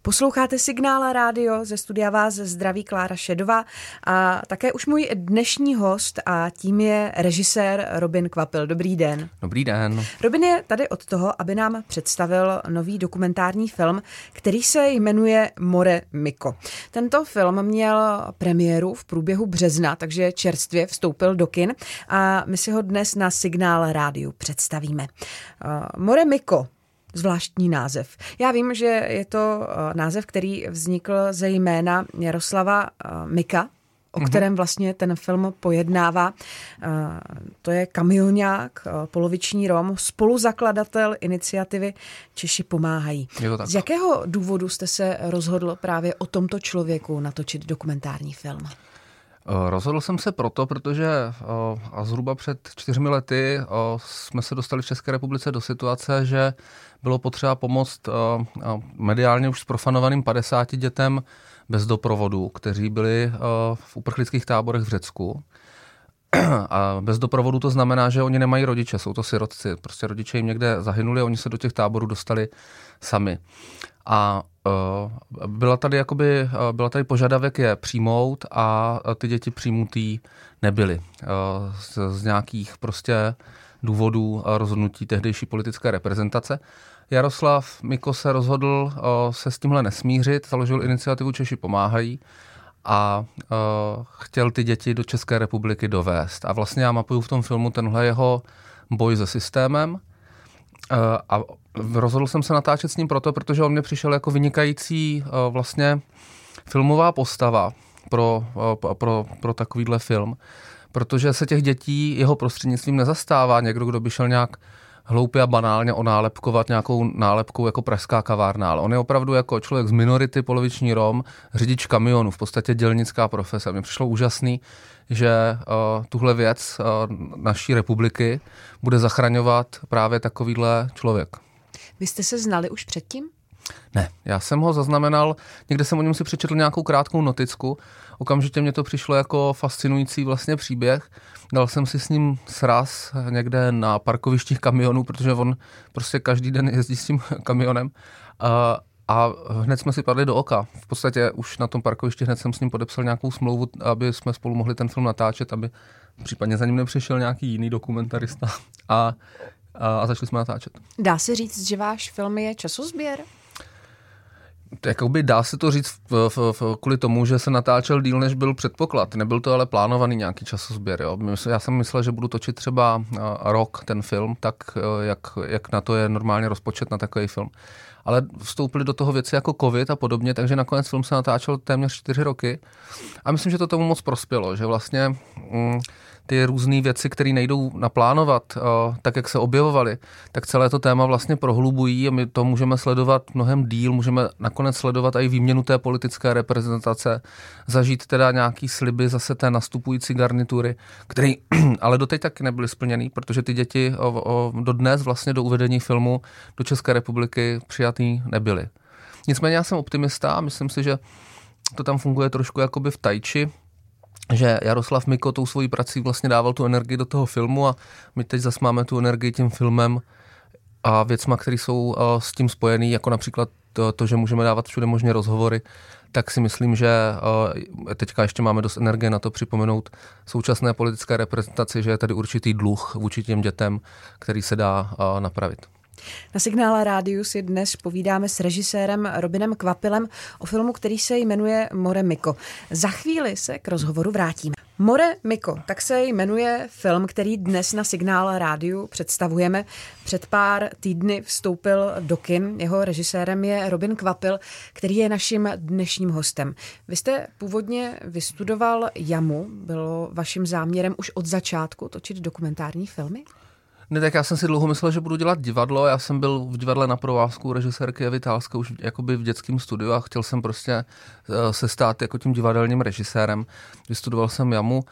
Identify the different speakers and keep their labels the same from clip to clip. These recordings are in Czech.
Speaker 1: Posloucháte Signál rádio, ze studia vás zdraví Klára Šedová a také už můj dnešní host a tím je režisér Robin Kvapil. Dobrý den.
Speaker 2: Dobrý den.
Speaker 1: Robin je tady od toho, aby nám představil nový dokumentární film, který se jmenuje More Miko. Tento film měl premiéru v průběhu března, takže čerstvě vstoupil do kin a my si ho dnes na Signál rádiu představíme. More Miko. Zvláštní název. Já vím, že je to název, který vznikl ze jména Jaroslava Mika, o kterém vlastně ten film pojednává. To je kamionák, poloviční Rom, spoluzakladatel iniciativy Češi pomáhají. Z jakého důvodu jste se rozhodl právě o tomto člověku natočit dokumentární film?
Speaker 2: Rozhodl jsem se proto, protože zhruba před 4 lety jsme se dostali v České republice do situace, že bylo potřeba pomoct mediálně už zprofanovaným 50 dětem bez doprovodu, kteří byli v uprchlických táborech v Řecku. A bez doprovodu to znamená, že oni nemají rodiče, jsou to sirotci. Prostě rodiče jim někde zahynuli a oni se do těch táborů dostali sami. A byla tady požadavek je přijmout a ty děti přijmutý nebyly. Z nějakých prostě důvodů rozhodnutí tehdejší politické reprezentace. Jaroslav Miko se rozhodl se s tímhle nesmířit, založil iniciativu Češi pomáhají a chtěl ty děti do České republiky dovést. A vlastně já mapuju v tom filmu tenhle jeho boj se systémem. A rozhodl jsem se natáčet s ním protože on mě přišel jako vynikající vlastně filmová postava pro takovýhle film, protože se těch dětí jeho prostřednictvím nezastává někdo, kdo by šel nějak hloupě a banálně onálepkovat nějakou nálepkou jako pražská kavárna, ale on je opravdu jako člověk z minority, poloviční Rom, řidič kamionu, v podstatě dělnická profese. Mně přišlo úžasný, že tuhle věc naší republiky bude zachraňovat právě takovýhle člověk.
Speaker 1: Vy jste se znali už předtím?
Speaker 2: Ne, já jsem ho zaznamenal, někde jsem o něm si přečetl nějakou krátkou noticku, okamžitě mě to přišlo jako fascinující vlastně příběh. Dal jsem si s ním sraz někde na parkovištích kamionů, protože on prostě každý den jezdí s tím kamionem a hned jsme si padli do oka. V podstatě už na tom parkovišti hned jsem s ním podepsal nějakou smlouvu, aby jsme spolu mohli ten film natáčet, aby případně za ním nepřišel nějaký jiný dokumentarista a začali jsme natáčet.
Speaker 1: Dá se říct, že váš film je časozběr?
Speaker 2: Jakoby dá se to říct kvůli tomu, že se natáčel díl, než byl předpoklad. Nebyl to ale plánovaný nějaký časozběr. Jo. Já jsem myslel, že budu točit třeba rok ten film, tak jak na to je normálně rozpočet na takový film. Ale vstoupily do toho věci jako covid a podobně, takže nakonec film se natáčel téměř 4 roky. A myslím, že to tomu moc prospělo, že vlastně ty různé věci, které nejdou naplánovat, tak jak se objevovaly, tak celé to téma vlastně prohlubují a my to můžeme sledovat mnohem díl, můžeme nakonec sledovat i výměnu té politické reprezentace, zažít teda nějaký sliby zase té nastupující garnitury, které ale doteď taky nebyly splněný, protože ty děti dodnes vlastně do uvedení filmu do České republiky přijatý nebyly. Nicméně já jsem optimista a myslím si, že to tam funguje trošku jakoby v tajči, že Jaroslav Miko tou svojí prací vlastně dával tu energii do toho filmu a my teď zase máme tu energii tím filmem a věcma, které jsou s tím spojený, jako například to, že můžeme dávat všude možně rozhovory, tak si myslím, že teďka ještě máme dost energie na to připomenout současné politické reprezentaci, že je tady určitý dluh vůči těm dětem, který se dá napravit.
Speaker 1: Na Signále rádiu si dnes povídáme s režisérem Robinem Kvapilem o filmu, který se jmenuje More Miko. Za chvíli se k rozhovoru vrátíme. More Miko, tak se jmenuje film, který dnes na Signál rádiu představujeme. Před pár týdny vstoupil do kin. Jeho režisérem je Robin Kvapil, který je naším dnešním hostem. Vy jste původně vystudoval JAMU. Bylo vaším záměrem už od začátku točit dokumentární filmy?
Speaker 2: Ne, tak já jsem si dlouho myslel, že budu dělat divadlo. Já jsem byl v divadle Na provázku režisérky Evy Tálské už jakoby v dětském studiu a chtěl jsem prostě se stát jako tím divadelním režisérem. Vystudoval jsem JAMU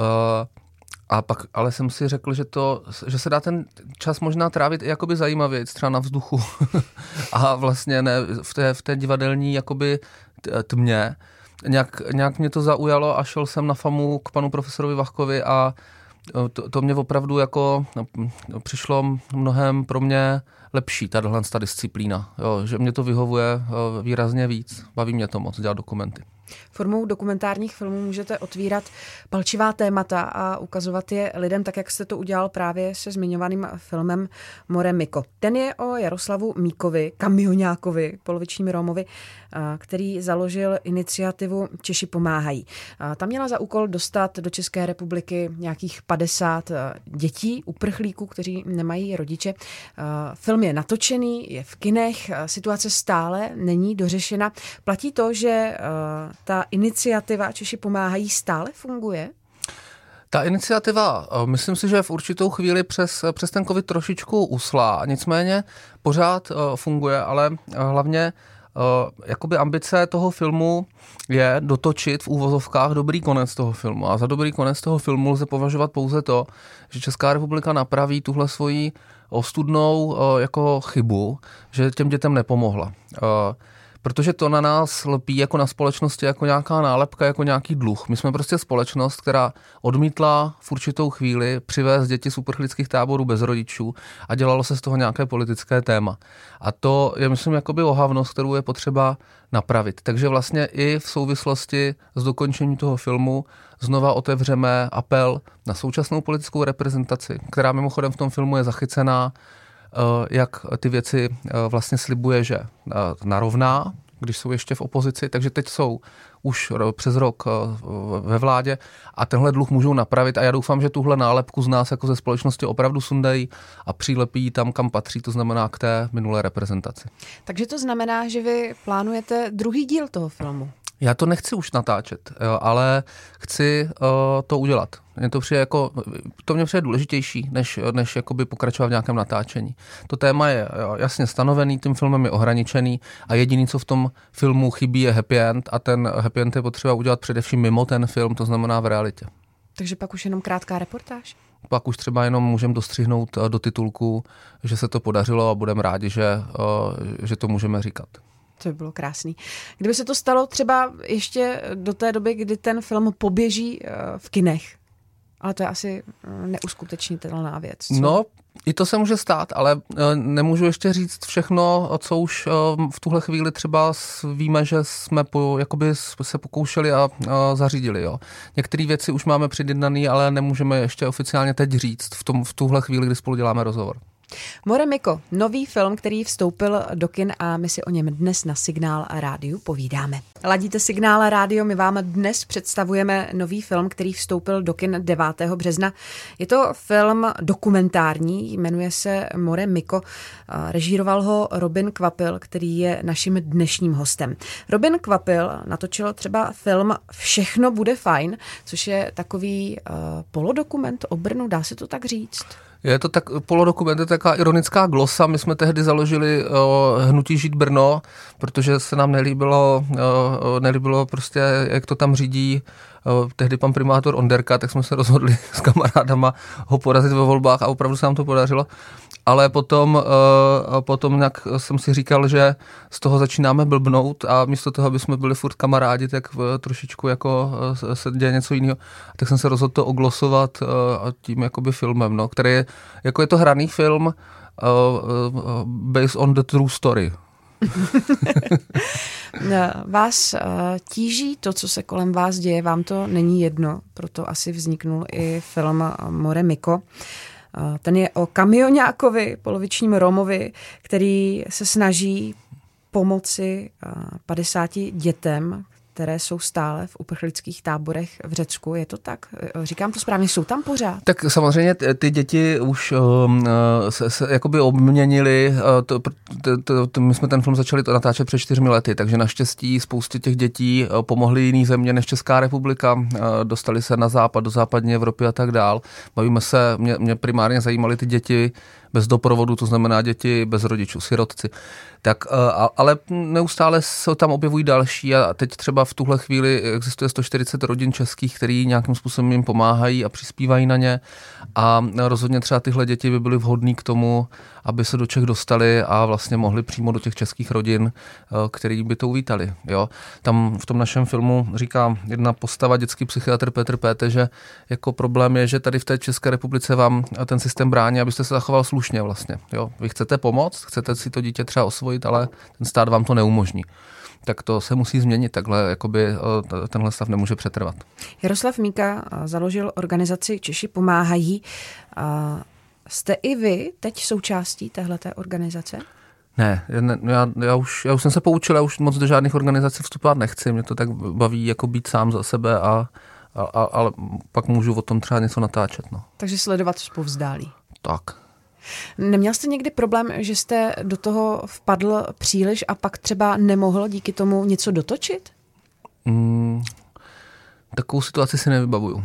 Speaker 2: a pak ale jsem si řekl, že se dá ten čas možná trávit i jakoby zajímavě, třeba na vzduchu a vlastně ne v té divadelní jakoby tmě. Nějak mě to zaujalo a šel jsem na FAMu k panu profesorovi Vachkovi a to mě opravdu jako přišlo mnohem pro mě lepší, ta disciplína. Jo, že mě to vyhovuje výrazně víc. Baví mě to moc dělat dokumenty.
Speaker 1: Formou dokumentárních filmů můžete otvírat palčivá témata a ukazovat je lidem, tak jak jste to udělal právě se zmiňovaným filmem More Miko. Ten je o Jaroslavu Míkovi, kamioňákovi, polovičním Romovi, který založil iniciativu Češi pomáhají. Ta měla za úkol dostat do České republiky nějakých 50 dětí, uprchlíků, kteří nemají rodiče. Film je natočený, je v kinech, situace stále není dořešena. Platí to, že ta iniciativa Češi pomáhají stále funguje?
Speaker 2: Ta iniciativa, myslím si, že v určitou chvíli přes ten covid trošičku usla, nicméně pořád funguje, ale hlavně jakoby ambice toho filmu je dotočit v úvozovkách dobrý konec toho filmu. A za dobrý konec toho filmu lze považovat pouze to, že Česká republika napraví tuhle svoji ostudnou jako chybu, že těm dětem nepomohla. Protože to na nás lpí jako na společnosti, jako nějaká nálepka, jako nějaký dluh. My jsme prostě společnost, která odmítla v určitou chvíli přivést děti z uprchlických táborů bez rodičů a dělalo se z toho nějaké politické téma. A to je, myslím, jakoby ohavnost, kterou je potřeba napravit. Takže vlastně i v souvislosti s dokončením toho filmu znova otevřeme apel na současnou politickou reprezentaci, která mimochodem v tom filmu je zachycená, jak ty věci vlastně slibuje, že narovná, když jsou ještě v opozici, takže teď jsou už přes rok ve vládě a tenhle dluh můžou napravit a já doufám, že tuhle nálepku z nás jako ze společnosti opravdu sundají a přilepí tam, kam patří, to znamená k té minulé reprezentaci.
Speaker 1: Takže to znamená, že vy plánujete druhý díl toho filmu?
Speaker 2: Já to nechci už natáčet, jo, ale chci to udělat. To mě přijde důležitější, než jakoby pokračovat v nějakém natáčení. To téma je jasně stanovený, tím filmem je ohraničený a jediný, co v tom filmu chybí, je happy end a ten happy end je potřeba udělat především mimo ten film, to znamená v realitě.
Speaker 1: Takže pak už jenom krátká reportáž?
Speaker 2: Pak už třeba jenom můžeme dostřihnout do titulku, že se to podařilo a budeme rádi, že to můžeme říkat.
Speaker 1: To by bylo krásný. Kdyby se to stalo třeba ještě do té doby, kdy ten film poběží v kinech, ale to je asi neuskutečnitelná věc. Co?
Speaker 2: No, i to se může stát, ale nemůžu ještě říct všechno, co už v tuhle chvíli třeba víme, že jsme se pokoušeli a zařídili. Jo. Některé věci už máme předjednané, ale nemůžeme ještě oficiálně teď říct v tuhle chvíli, kdy spolu děláme rozhovor.
Speaker 1: More Miko, nový film, který vstoupil do kin a my si o něm dnes na Signál Rádiu povídáme. Ladíte Signál Rádio, my vám dnes představujeme nový film, který vstoupil do kin 9. března. Je to film dokumentární, jmenuje se More Miko. Režíroval ho Robin Kvapil, který je naším dnešním hostem. Robin Kvapil natočil třeba film Všechno bude fajn, což je takový polodokument o Brnu, dá se to tak říct?
Speaker 2: Je to tak polodokument, je taková ironická glosa. My jsme tehdy založili hnutí Žít Brno, protože se nám nelíbilo prostě, jak to tam řídí tehdy pan primátor Onderka, tak jsme se rozhodli s kamarádama ho porazit ve volbách a opravdu se nám to podařilo. Ale potom nějak jsem si říkal, že z toho začínáme blbnout a místo toho, aby jsme byli furt kamarádi, tak trošičku jako se děje něco jiného. Tak jsem se rozhodl to oglosovat tím jakoby filmem, no, který je, jako je to hraný film based on the true story.
Speaker 1: Vás tíží to, co se kolem vás děje, vám to není jedno, proto asi vzniknul i film More Miko. Ten je o kamioňákovi, polovičním Romovi, který se snaží pomoci 50 dětem, které jsou stále v uprchlických táborech v Řecku. Je to tak? Říkám to správně, jsou tam pořád?
Speaker 2: Tak samozřejmě ty děti už se jakoby obměnili. My jsme ten film začali natáčet před 4 lety, takže naštěstí spoustě těch dětí pomohly jiný země než Česká republika. Dostali se na západ, do západní Evropy a tak dál. Bavíme se, mě primárně zajímaly ty děti bez doprovodu, to znamená děti bez rodičů, sirotci. Tak, ale neustále se tam objevují další a teď třeba v tuhle chvíli existuje 140 rodin českých, který nějakým způsobem jim pomáhají a přispívají na ně a rozhodně třeba tyhle děti by byly vhodné k tomu, aby se do Čech dostali a vlastně mohli přímo do těch českých rodin, který by to uvítali. Jo? Tam v tom našem filmu říká jedna postava, dětský psychiatr Petr Péte, že jako problém je, že tady v té České republice vám ten systém brání, abyste se zachoval slušně vlastně. Jo? Vy chcete pomoct, chcete si to dítě třeba osvojit, ale ten stát vám to neumožní. Tak to se musí změnit, takhle jakoby tenhle stav nemůže přetrvat. Jaroslav
Speaker 1: Míka založil organizaci Češi pomáhají. Jste i vy teď součástí téhleté organizace?
Speaker 2: Ne, já už jsem se poučil, já už moc do žádných organizací vstupovat nechci, mě to tak baví jako být sám za sebe ale pak můžu o tom třeba něco natáčet. No.
Speaker 1: Takže sledovat zpovzdálí.
Speaker 2: Tak.
Speaker 1: Neměl jste někdy problém, že jste do toho vpadl příliš a pak třeba nemohl díky tomu něco dotočit?
Speaker 2: Takovou situaci si nevybavuju.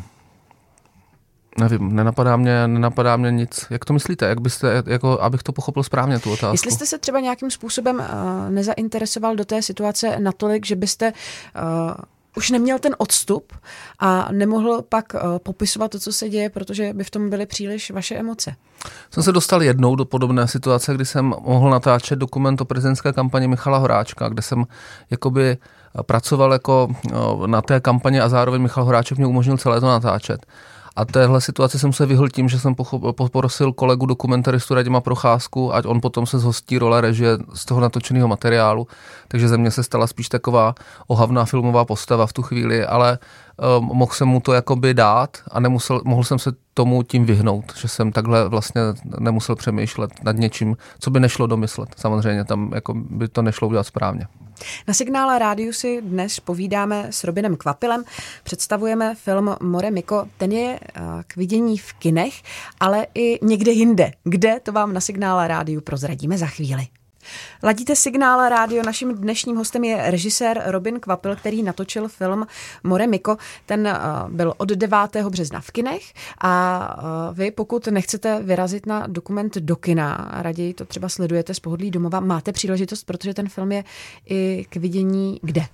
Speaker 2: Nevím, nenapadá mě nic. Jak to myslíte? Jak byste, jako, abych to pochopil správně, tu otázku?
Speaker 1: Jestli jste se třeba nějakým způsobem nezainteresoval do té situace natolik, že byste už neměl ten odstup a nemohl pak popisovat to, co se děje, protože by v tom byly příliš vaše emoce.
Speaker 2: Jsem se dostal jednou do podobné situace, kdy jsem mohl natáčet dokument o prezidentské kampani Michala Horáčka, kde jsem jakoby pracoval jako na té kampani a zároveň Michal Horáček mě umožnil celé to natáčet. A téhle situaci jsem se vyhl tím, že jsem poprosil kolegu dokumentaristu Radima Procházku, ať on potom se zhostí role režie z toho natočeného materiálu. Takže ze mě se stala spíš taková ohavná filmová postava v tu chvíli, ale mohl jsem mu to jakoby dát a mohl jsem se tomu tím vyhnout, že jsem takhle vlastně nemusel přemýšlet nad něčím, co by nešlo domyslet. Samozřejmě tam jako by to nešlo udělat správně.
Speaker 1: Na Signále rádiu si dnes povídáme s Robinem Kvapilem, představujeme film More Miko, ten je k vidění v kinech, ale i někde jinde. Kde, to vám na Signále rádiu prozradíme za chvíli. Ladíte Signál rádio, naším dnešním hostem je režisér Robin Kvapil, který natočil film More Miko. Ten byl od 9. března v kinech a vy, pokud nechcete vyrazit na dokument do kina, raději to třeba sledujete z pohodlí domova, máte příležitost, protože ten film je i k vidění kde?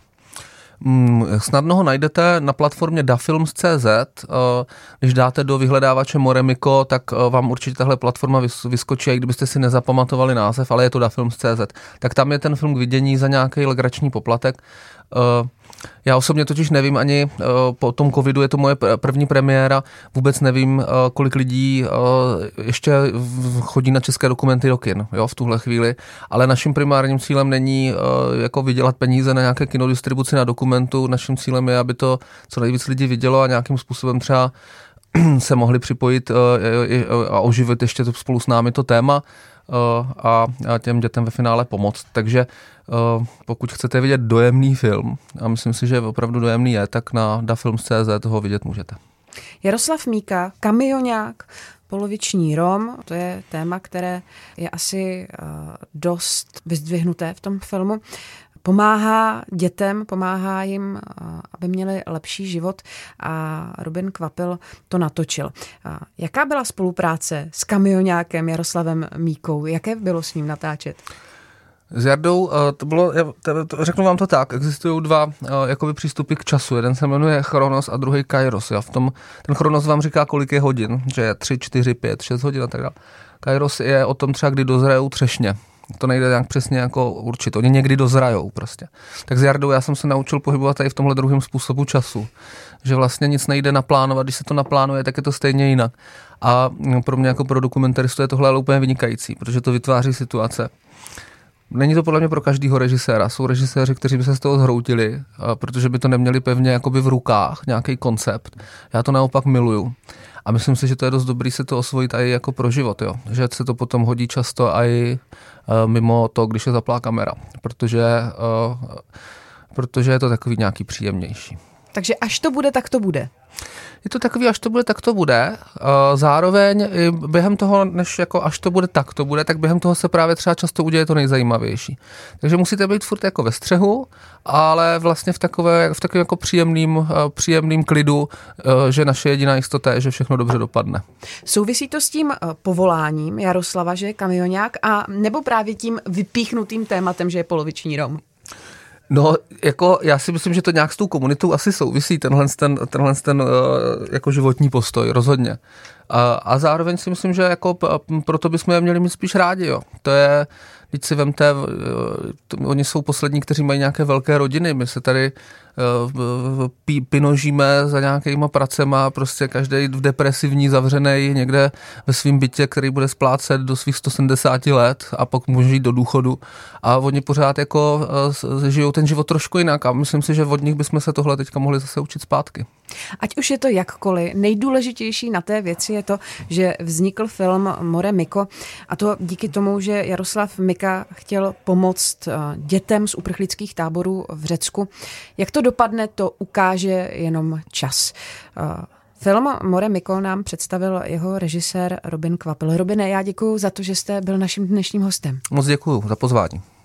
Speaker 2: Snadno ho najdete na platformě dafilms.cz. Když dáte do vyhledávače More Miko, tak vám určitě tahle platforma vyskočí, i kdybyste si nezapamatovali název, ale je to dafilms.cz. Tak tam je ten film k vidění za nějaký legrační poplatek. Já osobně totiž nevím ani, po tom covidu je to moje první premiéra, vůbec nevím, kolik lidí ještě chodí na české dokumenty do kin, jo, v tuhle chvíli, ale naším primárním cílem není jako vydělat peníze na nějaké kinodistribuci na dokumentu, naším cílem je, aby to co nejvíc lidí vidělo a nějakým způsobem třeba se mohli připojit a oživit ještě spolu s námi to téma a těm dětem ve finále pomoct. Takže pokud chcete vidět dojemný film, a myslím si, že opravdu dojemný je, tak na dafilms.cz ho vidět můžete.
Speaker 1: Jaroslav Míka, kamionák, poloviční Rom, to je téma, které je asi dost vyzdvihnuté v tom filmu. Pomáhá dětem, pomáhá jim, aby měli lepší život a Robin Kvapil to natočil. Jaká byla spolupráce s kamionákem Jaroslavem Míkou? Jaké bylo s ním natáčet?
Speaker 2: S Jardou, řeknu vám to tak, existují dva jakoby přístupy k času. Jeden se jmenuje Chronos a druhý Kairos. Ten Chronos vám říká, kolik je hodin, že je 3, 4, 5, 6 hodin a tak dále. Kairos je o tom třeba, kdy dozrajou třešně. To nejde nějak přesně jako určit. Oni někdy dozrajou prostě. Tak s Jardou já jsem se naučil pohybovat tady v tomhle druhém způsobu času. Že vlastně nic nejde naplánovat, když se to naplánuje, tak je to stejně jinak. A pro mě jako pro dokumentaristu je tohle ale úplně vynikající, protože to vytváří situace. Není to podle mě pro každýho režiséra. Jsou režiséři, kteří by se z toho zhroutili, protože by to neměli pevně jakoby v rukách, nějaký koncept. Já to naopak miluju. A myslím si, že to je dost dobrý se to osvojit i jako pro život, jo. Že se to potom hodí často i mimo to, když je zaplá kamera, protože je to takový nějaký příjemnější.
Speaker 1: Takže až to bude, tak to bude.
Speaker 2: Je to takový, až to bude, tak to bude. Zároveň během toho, než jako až to bude, tak to bude, tak během toho se právě třeba často uděje to nejzajímavější. Takže musíte být furt jako ve střehu, ale vlastně v takovém jako příjemným klidu, že naše jediná jistota je, že všechno dobře dopadne.
Speaker 1: Souvisí to s tím povoláním Jaroslava, že je kamionák, a nebo právě tím vypíchnutým tématem, že je poloviční Rom?
Speaker 2: No, jako já si myslím, že to nějak s tou komunitou asi souvisí, tenhle jako životní postoj, rozhodně. A zároveň si myslím, že jako proto bychom je měli mít spíš rádi, jo. To je, když si vemte, oni jsou poslední, kteří mají nějaké velké rodiny, my se tady pinožíme za nějakýma pracema, prostě každý v depresivní zavřenej někde ve svém bytě, který bude splácet do svých 170 let a pak může jít do důchodu. A oni pořád jako žijou ten život trošku jinak a myslím si, že od nich bychom se tohle teďka mohli zase učit zpátky.
Speaker 1: Ať už je to jakkoliv, nejdůležitější na té věci je to, že vznikl film More Miko, a to díky tomu, že Jaroslav Mika chtěl pomoct dětem z uprchlických táborů v Řecku. Jak to dopadne, to ukáže jenom čas. Film More Miko nám představil jeho režisér Robin Kvapil. Robine, já děkuju za to, že jste byl naším dnešním hostem.
Speaker 2: Moc děkuju za pozvání.